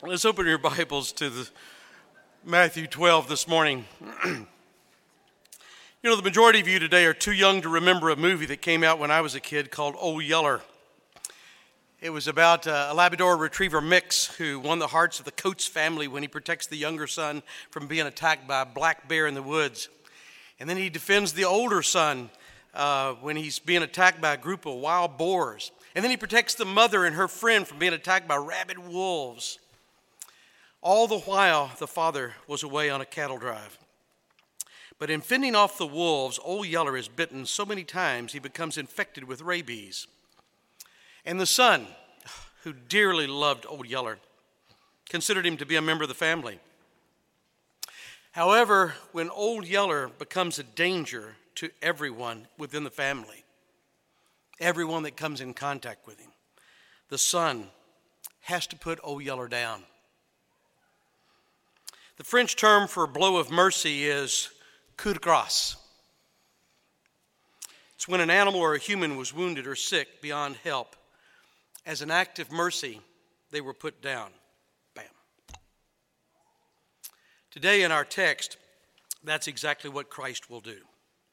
Let's open your Bibles to Matthew 12 this morning. You know, the majority of you today are too young to remember a movie that came out when I was a kid called Old Yeller. It was about a Labrador Retriever mix who won the hearts of the Coates family when he protects the younger son from being attacked by a black bear in the woods. And then he defends the older son when he's being attacked by a group of wild boars. And then he protects the mother and her friend from being attacked by rabid wolves. All the while, the father was away on a cattle drive. But in fending off the wolves, Old Yeller is bitten so many times he becomes infected with rabies. And the son, who dearly loved Old Yeller, considered him to be a member of the family. However, when Old Yeller becomes a danger to everyone within the family, everyone that comes in contact with him, the son has to put Old Yeller down. The French term for a blow of mercy is coup de grace. It's when an animal or a human was wounded or sick beyond help. As an act of mercy, they were put down. Bam. Today in our text, that's exactly what Christ will do.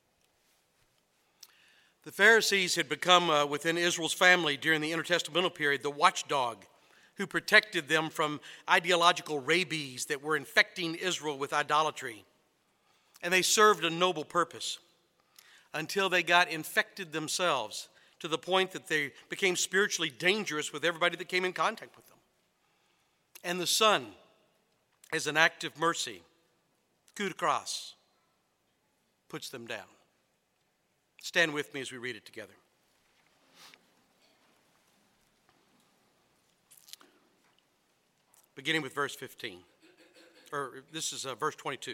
The Pharisees had become, within Israel's family during the intertestamental period, the watchdog who protected them from ideological rabies that were infecting Israel with idolatry. And they served a noble purpose until they got infected themselves to the point that they became spiritually dangerous with everybody that came in contact with them. And the Son, as an act of mercy, coup de grace, puts them down. Stand with me as we read it together. Beginning with verse 15, this is verse 22.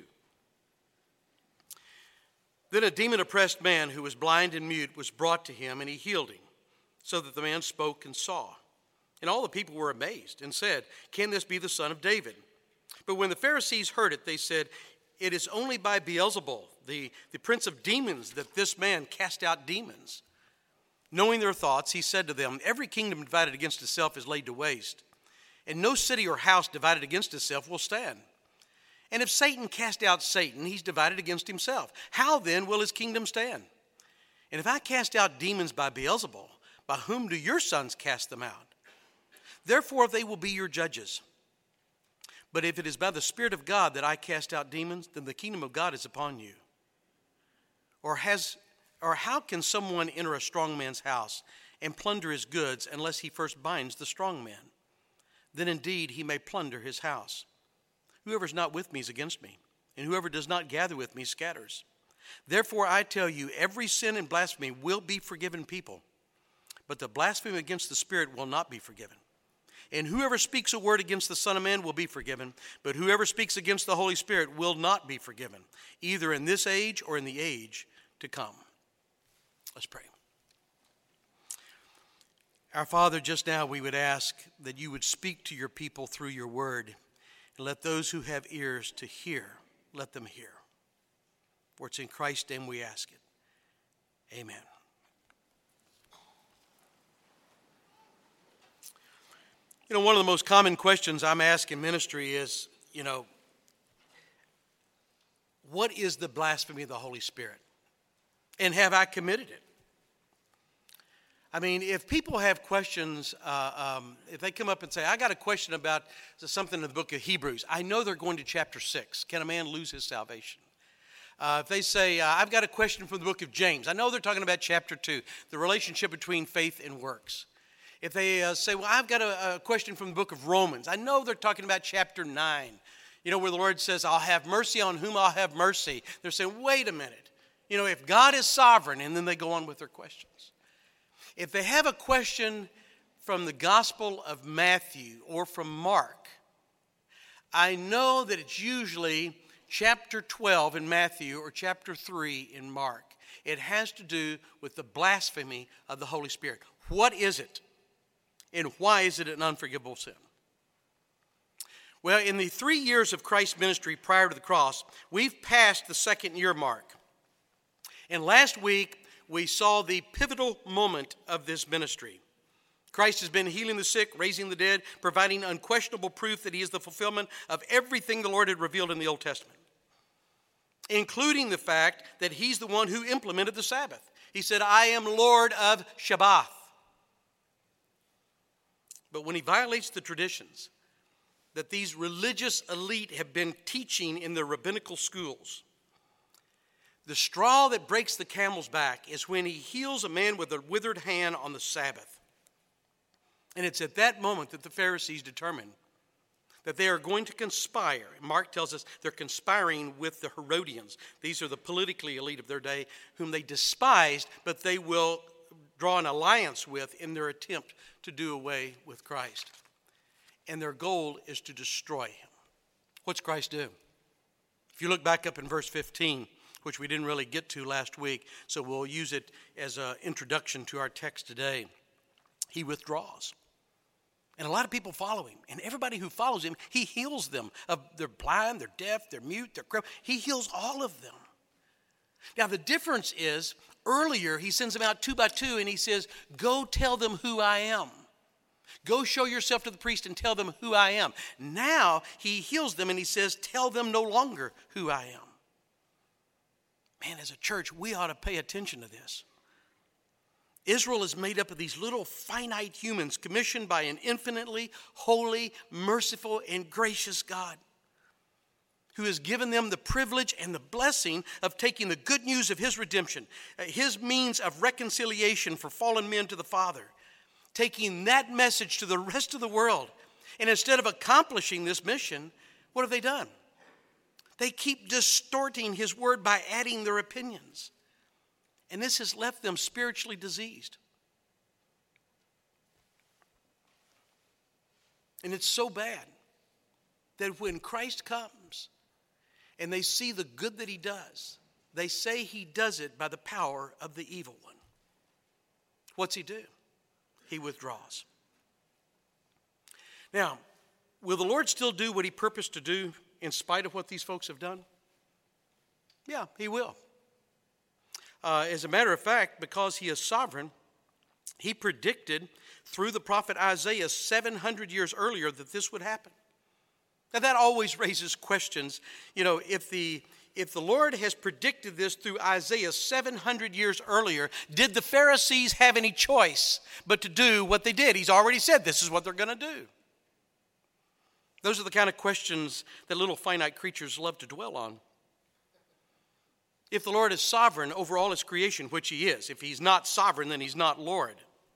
Then a demon-oppressed man who was blind and mute was brought to him, and he healed him, so that the man spoke and saw. And all the people were amazed and said, "Can this be the son of David?" But when the Pharisees heard it, they said, "It is only by Beelzebul, the prince of demons, that this man cast out demons." Knowing their thoughts, he said to them, "Every kingdom divided against itself is laid to waste, and no city or house divided against itself will stand. And if Satan cast out Satan, he's divided against himself. How then will his kingdom stand? And if I cast out demons by Beelzebul, by whom do your sons cast them out? Therefore they will be your judges. But if it is by the Spirit of God that I cast out demons, then the kingdom of God is upon you. Or how can someone enter a strong man's house and plunder his goods unless he first binds the strong man? Then indeed he may plunder his house. Whoever is not with me is against me, and whoever does not gather with me scatters. Therefore I tell you, every sin and blasphemy will be forgiven people, but the blasphemy against the Spirit will not be forgiven. And whoever speaks a word against the Son of Man will be forgiven, but whoever speaks against the Holy Spirit will not be forgiven, either in this age or in the age to come." Let's pray. Our Father, just now we would ask that you would speak to your people through your word, and let those who have ears to hear, let them hear. For it's in Christ's name we ask it. Amen. You know, one of the most common questions I'm asked in ministry is, what is the blasphemy of the Holy Spirit? And have I committed it? I mean, if people have questions, if they come up and say, "I got a question about something in the book of Hebrews," I know they're going to chapter 6. Can a man lose his salvation? If they say, "I've got a question from the book of James," I know they're talking about chapter 2, the relationship between faith and works. If they say, "Well, I've got a question from the book of Romans," I know they're talking about chapter 9, where the Lord says, "I'll have mercy on whom I'll have mercy." They're saying, wait a minute, if God is sovereign, and then they go on with their questions. If they have a question from the Gospel of Matthew or from Mark, I know that it's usually chapter 12 in Matthew or chapter 3 in Mark. It has to do with the blasphemy of the Holy Spirit. What is it? And why is it an unforgivable sin? Well, in the 3 years of Christ's ministry prior to the cross, we've passed the second year mark. And last week, we saw the pivotal moment of this ministry. Christ has been healing the sick, raising the dead, providing unquestionable proof that he is the fulfillment of everything the Lord had revealed in the Old Testament, including the fact that he's the one who implemented the Sabbath. He said, I am Lord of Shabbath. But when he violates the traditions that these religious elite have been teaching in their rabbinical schools, the straw that breaks the camel's back is when he heals a man with a withered hand on the Sabbath. And it's at that moment that the Pharisees determine that they are going to conspire. Mark tells us they're conspiring with the Herodians. These are the politically elite of their day, whom they despised, but they will draw an alliance with in their attempt to do away with Christ. And their goal is to destroy him. What's Christ do? If you look back up in verse 15, which we didn't really get to last week, so we'll use it as an introduction to our text today. He withdraws. And a lot of people follow him. And everybody who follows him, he heals them. They're blind, they're deaf, they're mute, they're crippled. He heals all of them. Now the difference is, earlier he sends them out 2 by 2 and he says, go tell them who I am. Go show yourself to the priest and tell them who I am. Now he heals them and he says, tell them no longer who I am. Man, as a church, we ought to pay attention to this. Israel is made up of these little finite humans commissioned by an infinitely holy, merciful, and gracious God who has given them the privilege and the blessing of taking the good news of his redemption, his means of reconciliation for fallen men to the Father, taking that message to the rest of the world. And instead of accomplishing this mission, what have they done? They keep distorting his word by adding their opinions. And this has left them spiritually diseased. And it's so bad that when Christ comes and they see the good that he does, they say he does it by the power of the evil one. What's he do? He withdraws. Now, will the Lord still do what he purposed to do in spite of what these folks have done? Yeah, he will. As a matter of fact, because he is sovereign, he predicted through the prophet Isaiah 700 years earlier that this would happen. Now that always raises questions. You know, if the Lord has predicted this through Isaiah 700 years earlier, did the Pharisees have any choice but to do what they did? He's already said this is what they're going to do. Those are the kind of questions that little finite creatures love to dwell on. If the Lord is sovereign over all his creation, which he is, if he's not sovereign, then he's not Lord.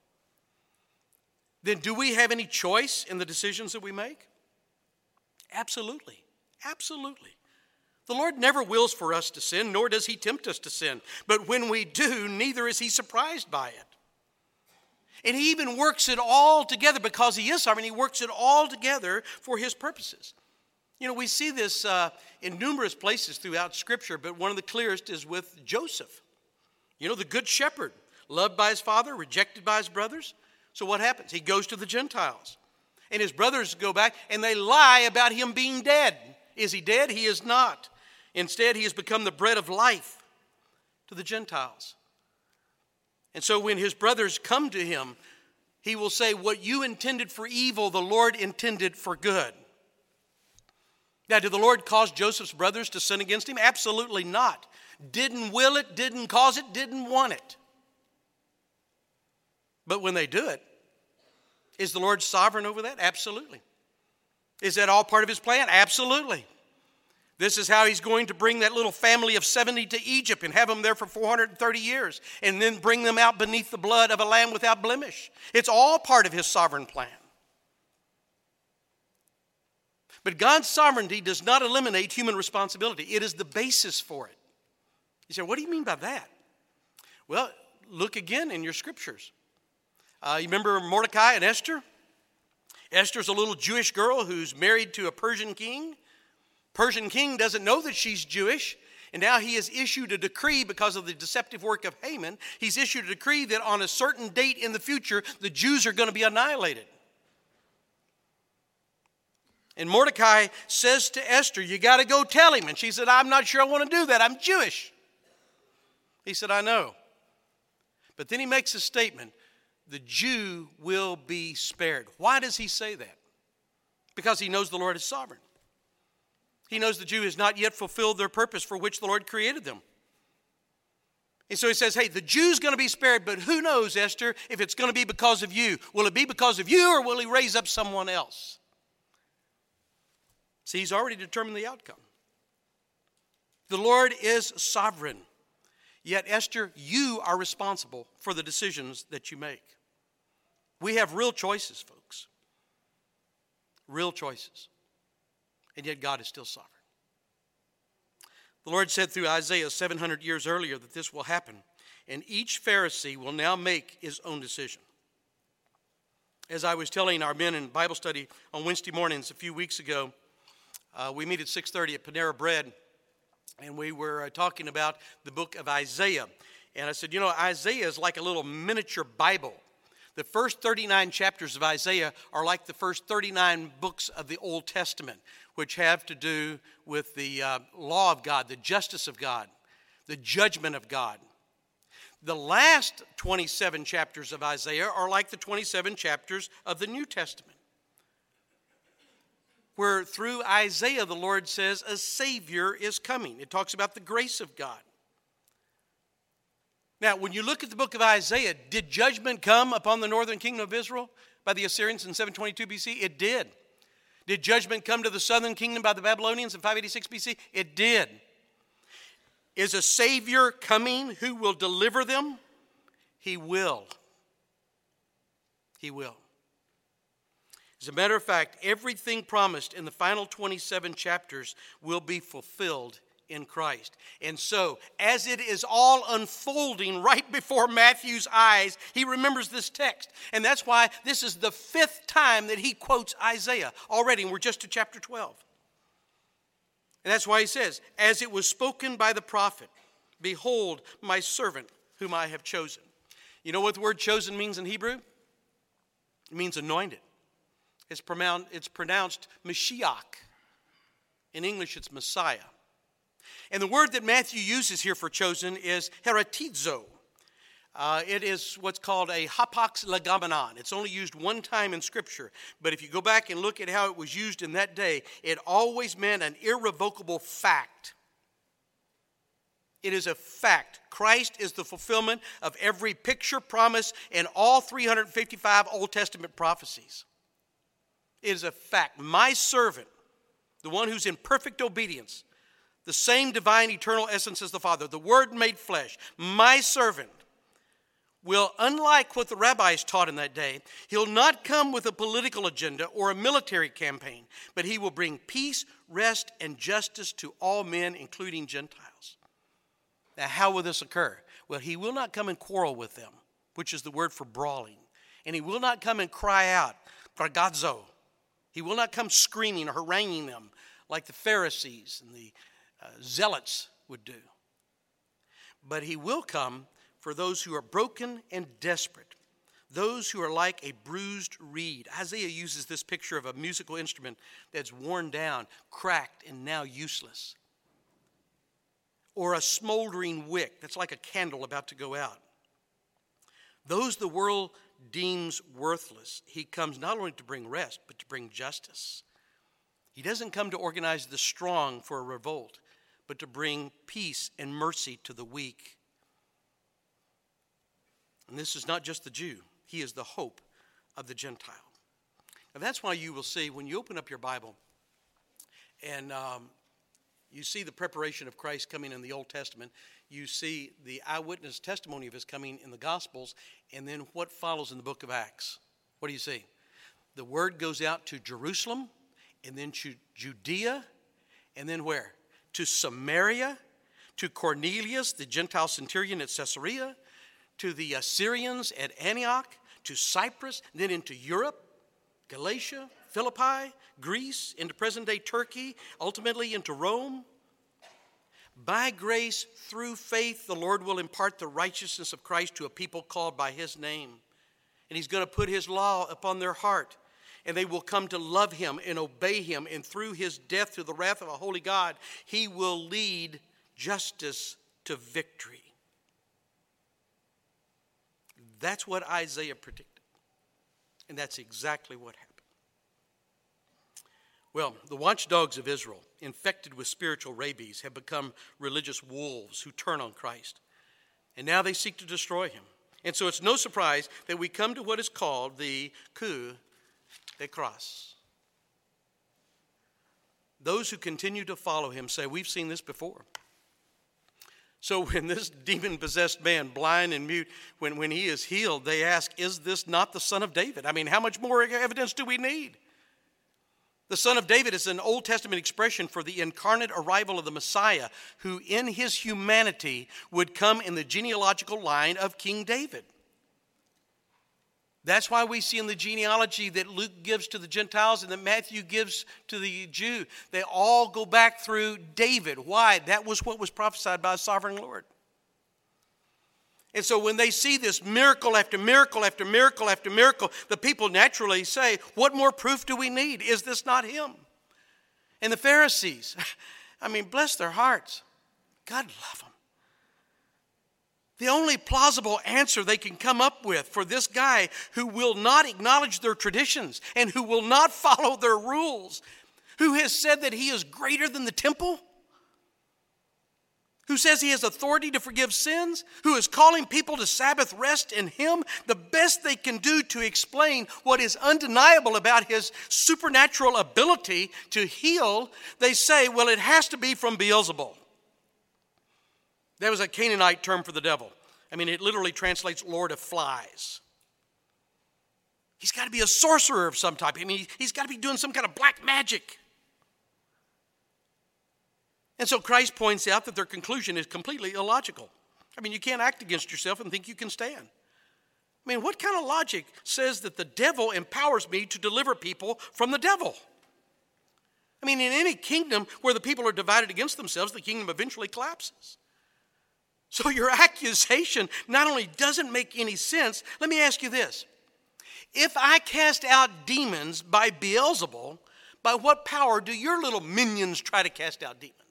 Then do we have any choice in the decisions that we make? Absolutely. Absolutely. The Lord never wills for us to sin, nor does he tempt us to sin. But when we do, neither is he surprised by it. And he even works it all together because he is sovereign. He works it all together for his purposes. You know, we see this in numerous places throughout Scripture, but one of the clearest is with Joseph. You know, the good shepherd, loved by his father, rejected by his brothers. So what happens? He goes to the Gentiles. And his brothers go back and they lie about him being dead. Is he dead? He is not. Instead, he has become the bread of life to the Gentiles. And so when his brothers come to him, he will say, what you intended for evil, the Lord intended for good. Now, did the Lord cause Joseph's brothers to sin against him? Absolutely not. Didn't will it, didn't cause it, didn't want it. But when they do it, is the Lord sovereign over that? Absolutely. Is that all part of his plan? Absolutely. This is how he's going to bring that little family of 70 to Egypt and have them there for 430 years and then bring them out beneath the blood of a lamb without blemish. It's all part of his sovereign plan. But God's sovereignty does not eliminate human responsibility. It is the basis for it. You say, what do you mean by that? Well, look again in your scriptures. You remember Mordecai and Esther? Esther's a little Jewish girl who's married to a Persian king. Persian king doesn't know that she's Jewish, and now he has issued a decree because of the deceptive work of Haman. He's issued a decree that on a certain date in the future, the Jews are going to be annihilated. And Mordecai says to Esther, you got to go tell him. And she said, I'm not sure I want to do that. I'm Jewish. He said, I know. But then he makes a statement. the Jew will be spared. Why does he say that? Because he knows the Lord is sovereign. He knows the Jew has not yet fulfilled their purpose for which the Lord created them. And so he says, hey, the Jew's going to be spared, but who knows, Esther, if it's going to be because of you. Will it be because of you, or will he raise up someone else? See, he's already determined the outcome. The Lord is sovereign. Yet, Esther, you are responsible for the decisions that you make. We have real choices, folks. Real choices. And yet God is still sovereign. The Lord said through Isaiah 700 years earlier that this will happen, and each Pharisee will now make his own decision. As I was telling our men in Bible study on Wednesday mornings a few weeks ago, we meet at 6:30 at Panera Bread, and we were talking about the book of Isaiah. And I said, Isaiah is like a little miniature Bible. The first 39 chapters of Isaiah are like the first 39 books of the Old Testament, which have to do with the law of God, the justice of God, the judgment of God. The last 27 chapters of Isaiah are like the 27 chapters of the New Testament, where through Isaiah the Lord says a Savior is coming. It talks about the grace of God. Now, when you look at the book of Isaiah, did judgment come upon the northern kingdom of Israel by the Assyrians in 722 BC? It did. Did judgment come to the southern kingdom by the Babylonians in 586 BC? It did. Is a Savior coming who will deliver them? He will. He will. As a matter of fact, everything promised in the final 27 chapters will be fulfilled in Christ. And so, as it is all unfolding right before Matthew's eyes, he remembers this text. And that's why this is the 5th time that he quotes Isaiah already, and we're just to chapter 12. And that's why he says, as it was spoken by the prophet, behold, my servant whom I have chosen. You know what the word chosen means in Hebrew? It means anointed. It's pronounced Mashiach. In English, it's Messiah. And the word that Matthew uses here for chosen is heretizo. It is what's called a hapax legomenon. It's only used one time in Scripture. But if you go back and look at how it was used in that day, it always meant an irrevocable fact. It is a fact. Christ is the fulfillment of every picture, promise, and all 355 Old Testament prophecies. It is a fact. My servant, the one who's in perfect obedience, the same divine eternal essence as the Father, the Word made flesh, my servant will, unlike what the rabbis taught in that day, he'll not come with a political agenda or a military campaign, but he will bring peace, rest, and justice to all men, including Gentiles. Now, how will this occur? Well, he will not come and quarrel with them, which is the word for brawling. And he will not come and cry out, fragazo. He will not come screaming or haranguing them like the Pharisees and the zealots would do. But he will come for those who are broken and desperate, those who are like a bruised reed. Isaiah uses this picture of a musical instrument that's worn down, cracked, and now useless. Or a smoldering wick that's like a candle about to go out. Those the world deems worthless, he comes not only to bring rest, but to bring justice. He doesn't come to organize the strong for a revolt, but to bring peace and mercy to the weak. And this is not just the Jew. He is the hope of the Gentile. Now that's why you will see, when you open up your Bible and you see the preparation of Christ coming in the Old Testament, you see the eyewitness testimony of his coming in the Gospels, and then what follows in the book of Acts. What do you see? The word goes out to Jerusalem, and then to Judea, and then where? To Samaria, to Cornelius, the Gentile centurion at Caesarea, to the Assyrians at Antioch, to Cyprus, then into Europe, Galatia, Philippi, Greece, into present-day Turkey, ultimately into Rome. By grace, through faith, the Lord will impart the righteousness of Christ to a people called by his name. And he's going to put his law upon their heart. And they will come to love him and obey him. And through his death, through the wrath of a holy God, he will lead justice to victory. That's what Isaiah predicted. And that's exactly what happened. Well, the watchdogs of Israel, infected with spiritual rabies, have become religious wolves who turn on Christ. And now they seek to destroy him. And so it's no surprise that we come to what is called the coup de grace. Those who continue to follow him say, we've seen this before. So when this demon-possessed man, blind and mute, when he is healed, they ask, is this not the Son of David? I mean, how much more evidence do we need? The Son of David is an Old Testament expression for the incarnate arrival of the Messiah, who in his humanity would come in the genealogical line of King David. That's why we see in the genealogy that Luke gives to the Gentiles and that Matthew gives to the Jew, they all go back through David. Why? That was what was prophesied by a sovereign Lord. And so when they see this miracle after miracle after miracle after miracle, the people naturally say, what more proof do we need? Is this not him? And the Pharisees, I mean, bless their hearts. God love them. The only plausible answer they can come up with for this guy who will not acknowledge their traditions and who will not follow their rules, who has said that he is greater than the temple, who says he has authority to forgive sins, who is calling people to Sabbath rest in him, the best they can do to explain what is undeniable about his supernatural ability to heal, they say, well, it has to be from Beelzebul. That was a Canaanite term for the devil. I mean, it literally translates Lord of Flies. He's got to be a sorcerer of some type. I mean, he's got to be doing some kind of black magic. And so Christ points out that their conclusion is completely illogical. I mean, you can't act against yourself and think you can stand. I mean, what kind of logic says that the devil empowers me to deliver people from the devil? I mean, in any kingdom where the people are divided against themselves, the kingdom eventually collapses. So your accusation not only doesn't make any sense, let me ask you this. If I cast out demons by Beelzebul, by what power do your little minions try to cast out demons?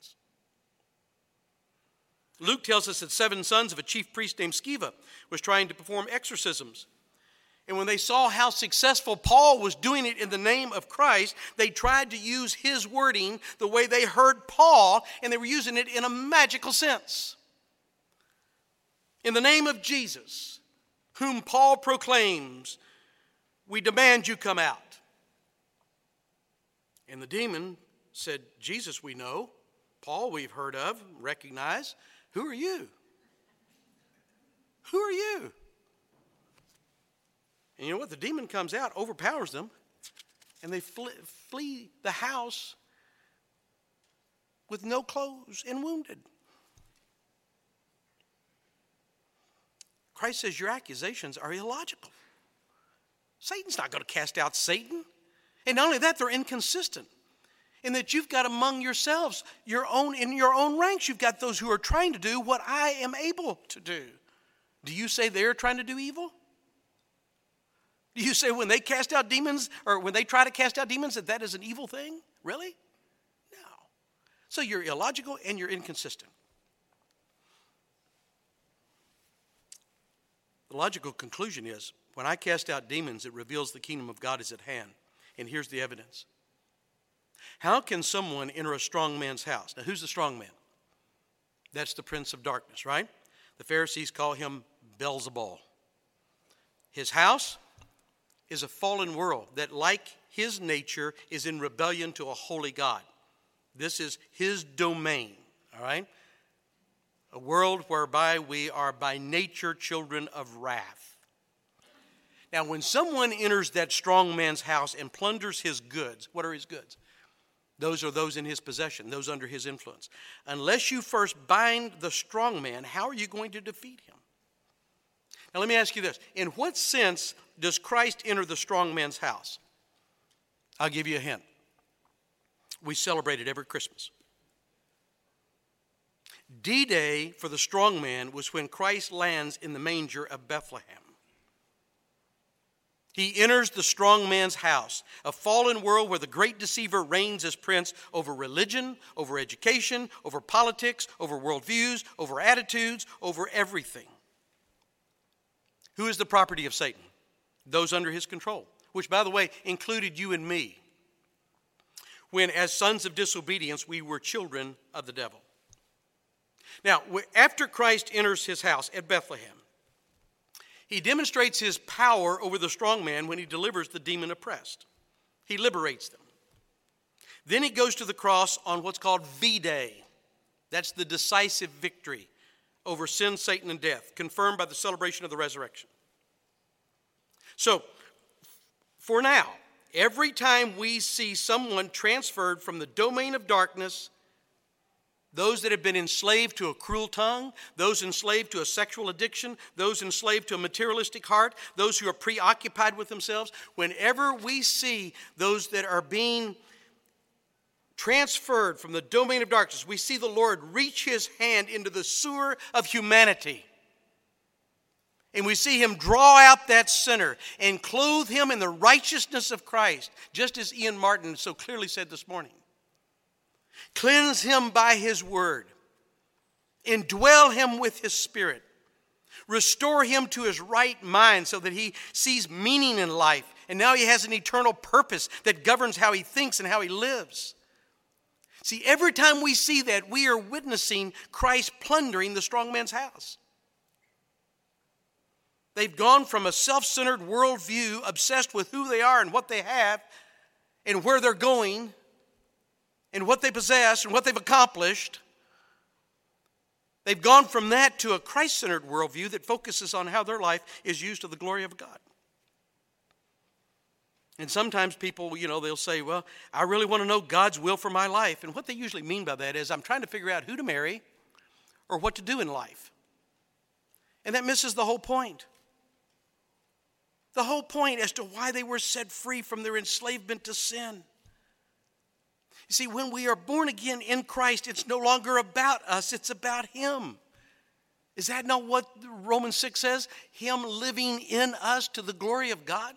Luke tells us that 7 sons of a chief priest named Sceva was trying to perform exorcisms. And when they saw how successful Paul was doing it in the name of Christ, they tried to use his wording the way they heard Paul, and they were using it in a magical sense. In the name of Jesus, whom Paul proclaims, we demand you come out. And the demon said, Jesus we know, Paul we've heard of, recognize. Who are you? Who are you? And you know what? The demon comes out, overpowers them, and they flee the house with no clothes and wounded. Christ says your accusations are illogical. Satan's not going to cast out Satan. And not only that, they're inconsistent. In that you've got among yourselves, in your own ranks, you've got those who are trying to do what I am able to do. Do you say they're trying to do evil? Do you say when they cast out demons, or when they try to cast out demons, that is an evil thing? Really? No. So you're illogical and you're inconsistent. The logical conclusion is, when I cast out demons, it reveals the kingdom of God is at hand. And here's the evidence. How can someone enter a strong man's house? Now, who's the strong man? That's the prince of darkness, right? The Pharisees call him Beelzebul. His house is a fallen world that, like his nature, is in rebellion to a holy God. This is his domain, all right? A world whereby we are by nature children of wrath. Now, when someone enters that strong man's house and plunders his goods, what are his goods? Those are those in his possession, those under his influence. Unless you first bind the strong man, how are you going to defeat him? Now, let me ask you this. In what sense does Christ enter the strong man's house? I'll give you a hint. We celebrate it every Christmas. D-Day for the strong man was when Christ lands in the manger of Bethlehem. He enters the strong man's house, a fallen world where the great deceiver reigns as prince over religion, over education, over politics, over worldviews, over attitudes, over everything. Who is the property of Satan? Those under his control, which, by the way, included you and me, when as sons of disobedience we were children of the devil. Now, after Christ enters his house at Bethlehem, he demonstrates his power over the strong man when he delivers the demon oppressed. He liberates them. Then he goes to the cross on what's called V-Day. That's the decisive victory over sin, Satan, and death, confirmed by the celebration of the resurrection. So, for now, every time we see someone transferred from the domain of darkness, those that have been enslaved to a cruel tongue, those enslaved to a sexual addiction, those enslaved to a materialistic heart, those who are preoccupied with themselves, whenever we see those that are being transferred from the domain of darkness, we see the Lord reach his hand into the sewer of humanity. And we see him draw out that sinner and clothe him in the righteousness of Christ, just as Ian Martin so clearly said this morning. Cleanse him by his word. Indwell him with his spirit. Restore him to his right mind so that he sees meaning in life. And now he has an eternal purpose that governs how he thinks and how he lives. See, every time we see that, we are witnessing Christ plundering the strong man's house. They've gone from a self-centered worldview, obsessed with who they are and what they have and where they're going and what they possess and what they've accomplished. They've gone from that to a Christ-centered worldview that focuses on how their life is used to the glory of God. And sometimes people, they'll say, well, I really want to know God's will for my life. And what they usually mean by that is I'm trying to figure out who to marry or what to do in life. And that misses the whole point. The whole point as to why they were set free from their enslavement to sin. You see, when we are born again in Christ, it's no longer about us, it's about him. Is that not what Romans 6 says? Him living in us to the glory of God?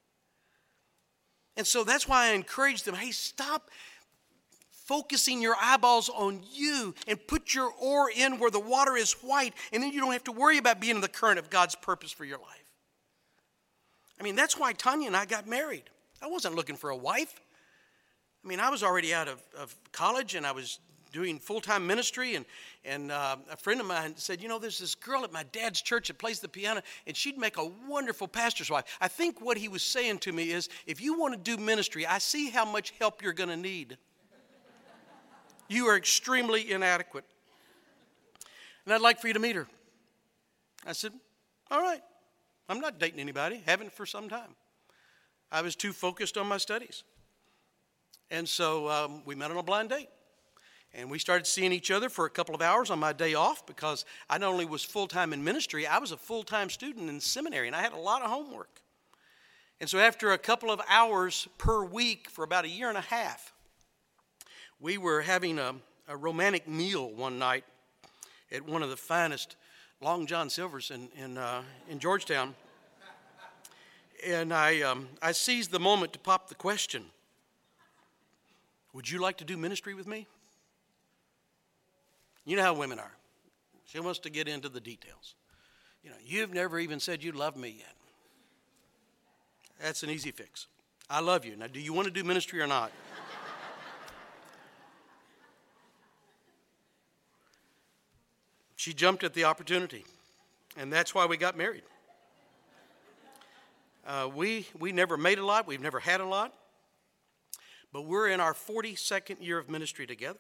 And so that's why I encourage them, hey, stop focusing your eyeballs on you and put your oar in where the water is white, and then you don't have to worry about being in the current of God's purpose for your life. I mean, that's why Tanya and I got married. I wasn't looking for a wife. I mean, I was already out of college, and I was doing full-time ministry, and a friend of mine said, there's this girl at my dad's church that plays the piano, and she'd make a wonderful pastor's wife. I think what he was saying to me is, if you want to do ministry, I see how much help you're going to need. You are extremely inadequate. And I'd like for you to meet her. I said, all right. I'm not dating anybody. Haven't for some time. I was too focused on my studies. And so we met on a blind date. And we started seeing each other for a couple of hours on my day off because I not only was full-time in ministry, I was a full-time student in seminary, and I had a lot of homework. And so after a couple of hours per week for about a year and a half, we were having a romantic meal one night at one of the finest Long John Silver's in Georgetown. And I seized the moment to pop the question, would you like to do ministry with me? You know how women are. She wants to get into the details. You've never even said you love me yet. That's an easy fix. I love you. Now, do you want to do ministry or not? She jumped at the opportunity, and that's why we got married. We never made a lot. We've never had a lot. But we're in our 42nd year of ministry together.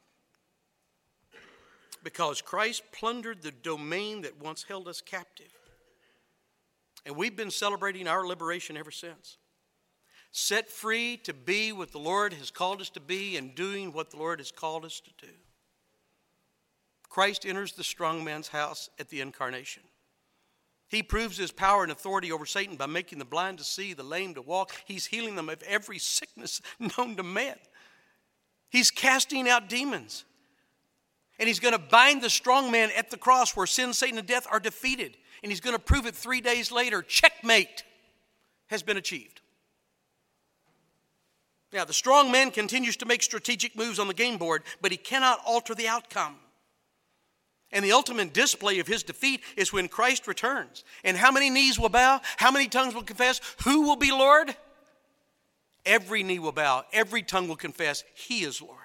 Because Christ plundered the domain that once held us captive. And we've been celebrating our liberation ever since. Set free to be what the Lord has called us to be and doing what the Lord has called us to do. Christ enters the strong man's house at the incarnation. He proves his power and authority over Satan by making the blind to see, the lame to walk. He's healing them of every sickness known to man. He's casting out demons. And he's going to bind the strong man at the cross where sin, Satan, and death are defeated. And he's going to prove it 3 days later. Checkmate has been achieved. Now, the strong man continues to make strategic moves on the game board, but he cannot alter the outcome. And the ultimate display of his defeat is when Christ returns. And how many knees will bow? How many tongues will confess? Who will be Lord? Every knee will bow. Every tongue will confess he is Lord.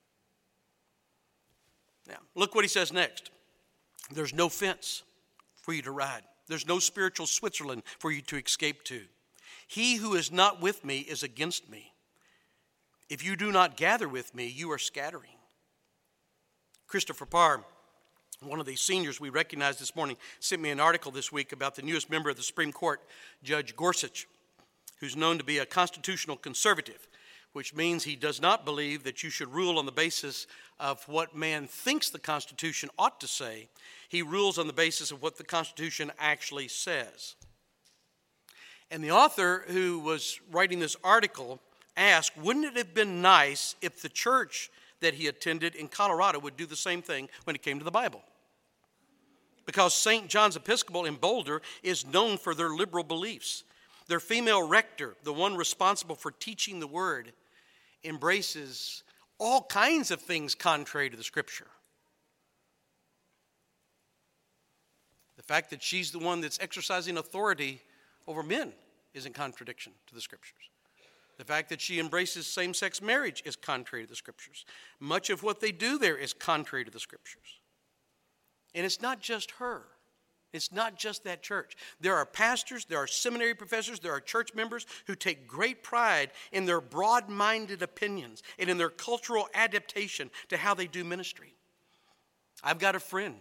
Now, look what he says next. There's no fence for you to ride. There's no spiritual Switzerland for you to escape to. He who is not with me is against me. If you do not gather with me, you are scattering. Christopher Parr, one of the seniors we recognized this morning, sent me an article this week about the newest member of the Supreme Court, Judge Gorsuch, who's known to be a constitutional conservative, which means he does not believe that you should rule on the basis of what man thinks the Constitution ought to say. He rules on the basis of what the Constitution actually says. And the author who was writing this article asked, wouldn't it have been nice if the church that he attended in Colorado would do the same thing when it came to the Bible? Because St. John's Episcopal in Boulder is known for their liberal beliefs. Their female rector, the one responsible for teaching the word, embraces all kinds of things contrary to the Scripture. The fact that she's the one that's exercising authority over men is in contradiction to the Scriptures. The fact that she embraces same-sex marriage is contrary to the Scriptures. Much of what they do there is contrary to the Scriptures. And it's not just her. It's not just that church. There are pastors, there are seminary professors, there are church members who take great pride in their broad-minded opinions and in their cultural adaptation to how they do ministry. I've got a friend.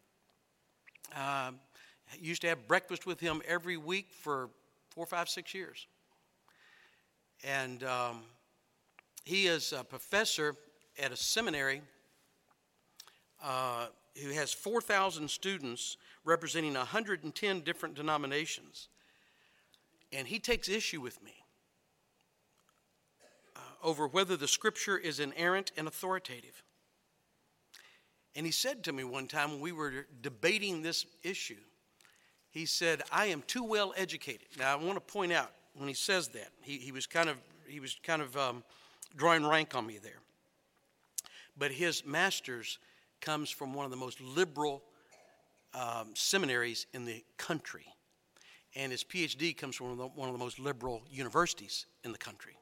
I used to have breakfast with him every week for 4, 5, 6 years. And he is a professor at a seminary who has 4,000 students representing 110 different denominations. And he takes issue with me over whether the Scripture is inerrant and authoritative. And he said to me one time when we were debating this issue, he said, I am too well educated. Now, I want to point out, when he says that, he was kind of drawing rank on me there. But his master's comes from one of the most liberal seminaries in the country. And his PhD comes from one of the most liberal universities in the country.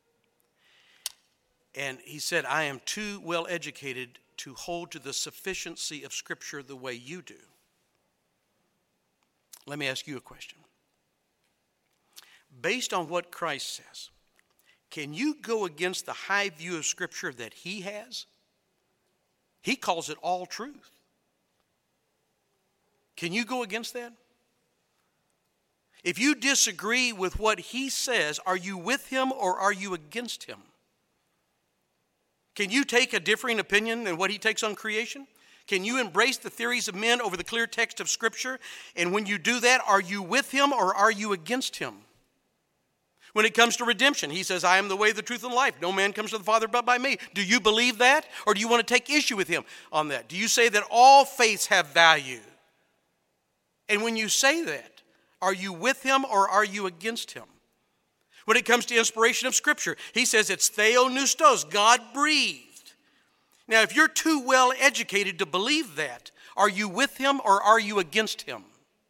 And he said, I am too well educated to hold to the sufficiency of Scripture the way you do. Let me ask you a question. Based on what Christ says, can you go against the high view of Scripture that he has? He calls it all truth. Can you go against that? If you disagree with what he says, are you with him or are you against him? Can you take a differing opinion than what he takes on creation? Can you embrace the theories of men over the clear text of Scripture? And when you do that, are you with him or are you against him? When it comes to redemption, he says, I am the way, the truth, and life. No man comes to the Father but by me. Do you believe that? Or do you want to take issue with him on that? Do you say that all faiths have value? And when you say that, are you with him or are you against him? When it comes to inspiration of Scripture, he says it's theopneustos, God-breathed. Now, if you're too well educated to believe that, are you with him or are you against him?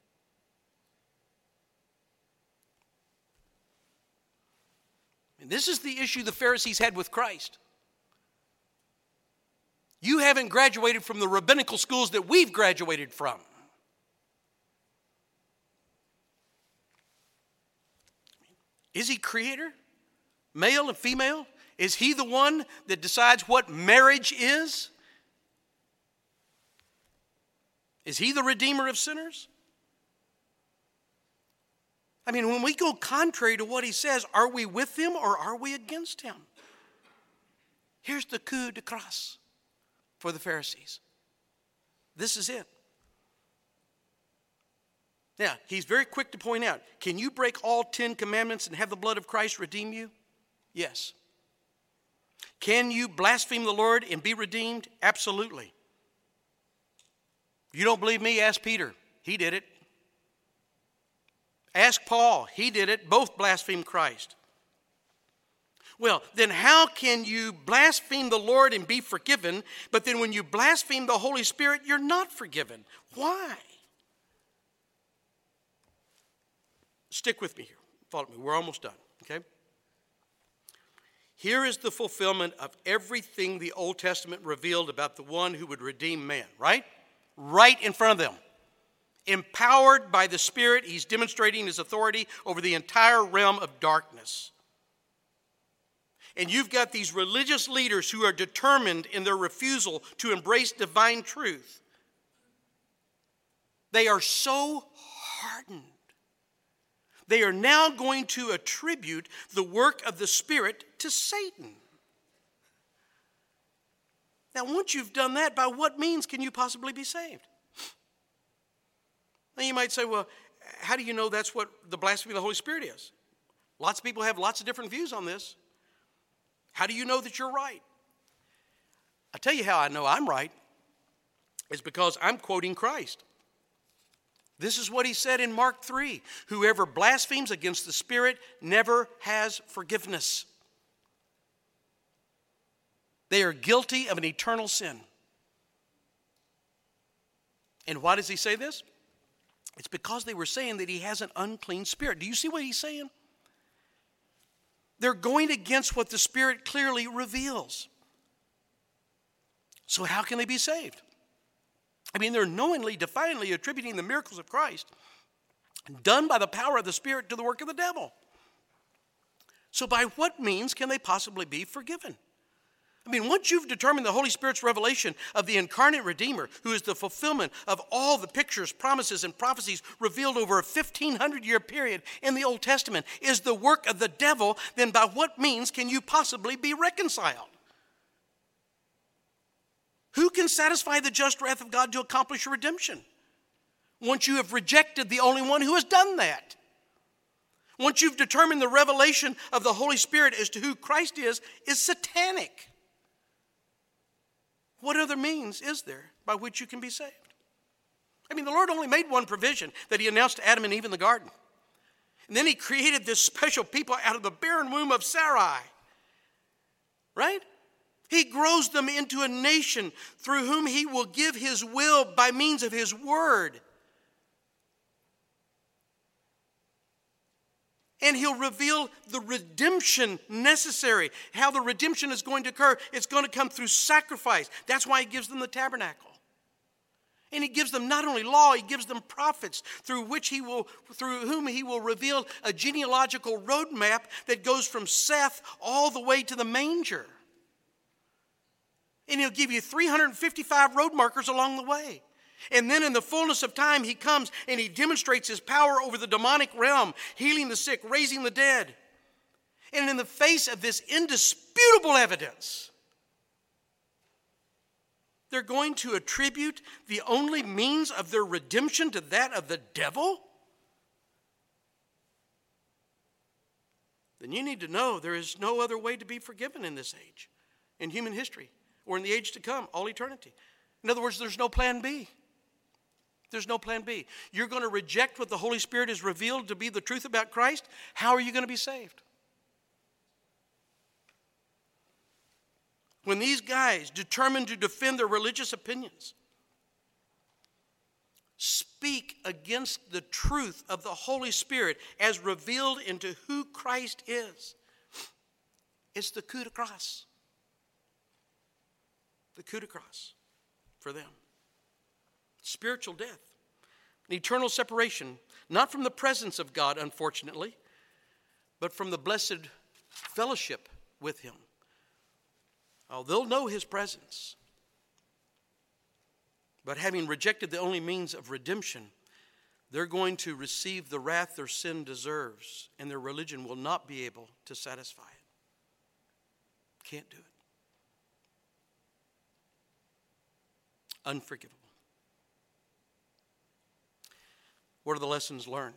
And this is the issue the Pharisees had with Christ. You haven't graduated from the rabbinical schools that we've graduated from. Is he creator? Male and female? Is he the one that decides what marriage is? Is he the redeemer of sinners? I mean, when we go contrary to what he says, are we with him or are we against him? Here's the coup de grace for the Pharisees. This is it. Now, he's very quick to point out, can you break all 10 commandments and have the blood of Christ redeem you? Yes. Can you blaspheme the Lord and be redeemed? Absolutely. You don't believe me? Ask Peter. He did it. Ask Paul. He did it. Both blasphemed Christ. Well, then how can you blaspheme the Lord and be forgiven, but then when you blaspheme the Holy Spirit, you're not forgiven? Why? Stick with me here. Follow me. We're almost done, okay? Here is the fulfillment of everything the Old Testament revealed about the one who would redeem man, right? Right in front of them. Empowered by the Spirit, he's demonstrating his authority over the entire realm of darkness. And you've got these religious leaders who are determined in their refusal to embrace divine truth. They are so hardened. They are now going to attribute the work of the Spirit to Satan. Now, once you've done that, by what means can you possibly be saved? Now, you might say, well, how do you know that's what the blasphemy of the Holy Spirit is? Lots of people have lots of different views on this. How do you know that you're right? I'll tell you how I know I'm right. It's because I'm quoting Christ. This is what he said in Mark 3. Whoever blasphemes against the Spirit never has forgiveness. They are guilty of an eternal sin. And why does he say this? It's because they were saying that he has an unclean spirit. Do you see what he's saying? They're going against what the Spirit clearly reveals. So how can they be saved? I mean, they're knowingly, defiantly attributing the miracles of Christ done by the power of the Spirit to the work of the devil. So by what means can they possibly be forgiven? I mean, once you've determined the Holy Spirit's revelation of the incarnate Redeemer, who is the fulfillment of all the pictures, promises, and prophecies revealed over a 1,500-year period in the Old Testament, is the work of the devil, then by what means can you possibly be reconciled? Who can satisfy the just wrath of God to accomplish redemption? Once you have rejected the only one who has done that. Once you've determined the revelation of the Holy Spirit as to who Christ is satanic. What other means is there by which you can be saved? I mean, the Lord only made one provision that he announced to Adam and Eve in the garden. And then he created this special people out of the barren womb of Sarai. Right? He grows them into a nation through whom he will give his will by means of his word. And he'll reveal the redemption necessary. How the redemption is going to occur. It's going to come through sacrifice. That's why he gives them the tabernacle. And he gives them not only law, he gives them prophets through whom he will reveal a genealogical roadmap that goes from Seth all the way to the manger. And he'll give you 355 road markers along the way. And then in the fullness of time, he comes and he demonstrates his power over the demonic realm, healing the sick, raising the dead. And in the face of this indisputable evidence, they're going to attribute the only means of their redemption to that of the devil? Then you need to know there is no other way to be forgiven in this age, in human history, or in the age to come, all eternity. In other words, there's no plan B. There's no plan B. You're going to reject what the Holy Spirit has revealed to be the truth about Christ. How are you going to be saved? When these guys determined to defend their religious opinions, speak against the truth of the Holy Spirit as revealed into who Christ is, it's the coup de grace. The coup de grace for them. Spiritual death. An eternal separation, not from the presence of God, unfortunately, but from the blessed fellowship with him. Oh, they'll know his presence. But having rejected the only means of redemption, they're going to receive the wrath their sin deserves, and their religion will not be able to satisfy it. Can't do it. Unforgivable. What are the lessons learned?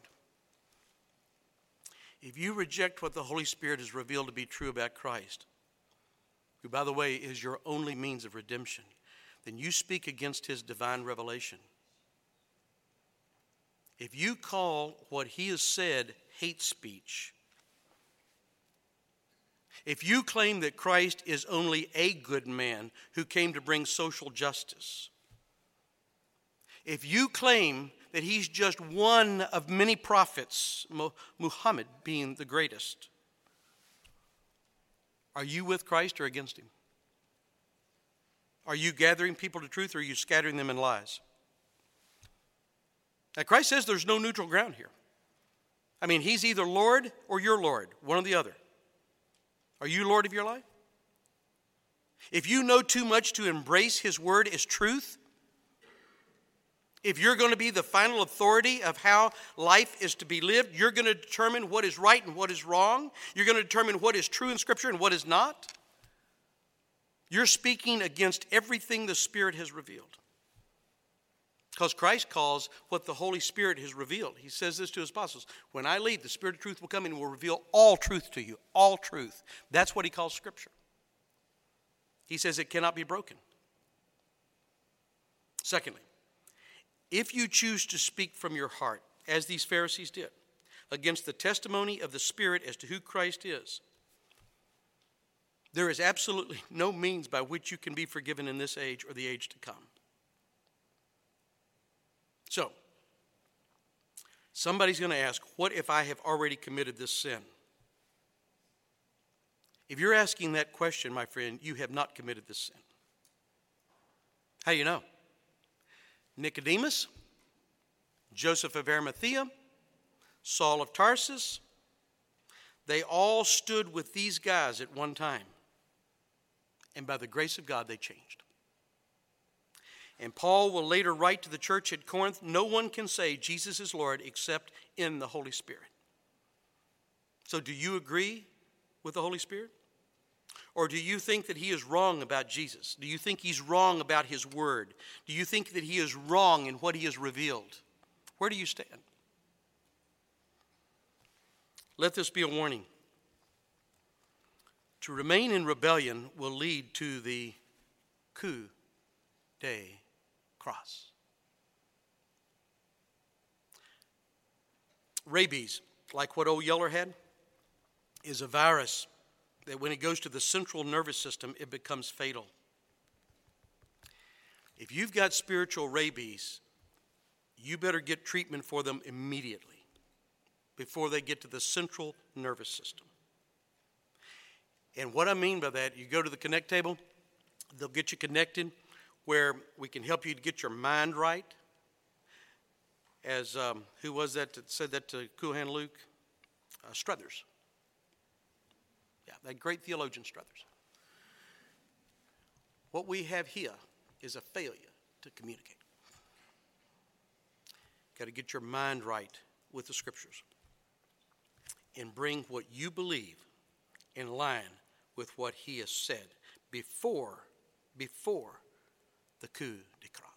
If you reject what the Holy Spirit has revealed to be true about Christ, who, by the way, is your only means of redemption, then you speak against his divine revelation. If you call what he has said hate speech, If you claim that Christ is only a good man who came to bring social justice, if you claim that he's just one of many prophets, Muhammad being the greatest, are you with Christ or against him? Are you gathering people to truth or are you scattering them in lies? Now, Christ says there's no neutral ground here. I mean, he's either Lord or you're Lord, one or the other. Are you Lord of your life? If you know too much to embrace his word as truth, if you're going to be the final authority of how life is to be lived, you're going to determine what is right and what is wrong. You're going to determine what is true in Scripture and what is not. You're speaking against everything the Spirit has revealed. Because Christ calls what the Holy Spirit has revealed. He says this to his apostles. When I leave, the Spirit of truth will come and will reveal all truth to you. All truth. That's what he calls Scripture. He says it cannot be broken. Secondly, if you choose to speak from your heart, as these Pharisees did, against the testimony of the Spirit as to who Christ is, there is absolutely no means by which you can be forgiven in this age or the age to come. So, somebody's going to ask, what if I have already committed this sin? If you're asking that question, my friend, you have not committed this sin. How do you know? Nicodemus, Joseph of Arimathea, Saul of Tarsus, they all stood with these guys at one time. And by the grace of God, they changed. And Paul will later write to the church at Corinth, no one can say Jesus is Lord except in the Holy Spirit. So do you agree with the Holy Spirit? Or do you think that he is wrong about Jesus? Do you think he's wrong about his word? Do you think that he is wrong in what he has revealed? Where do you stand? Let this be a warning. To remain in rebellion will lead to the coup de grace. Rabies, like what old Yeller had, is a virus that when it goes to the central nervous system, it becomes fatal. If you've got spiritual rabies, you better get treatment for them immediately before they get to the central nervous system. And what I mean by that, you go to the Connect table, they'll get you connected where we can help you to get your mind right. As, who was that said that to Cool Luke? Struthers. Yeah, that great theologian Struthers. What we have here is a failure to communicate. Got to get your mind right with the Scriptures and bring what you believe in line with what he has said before the coup de grace.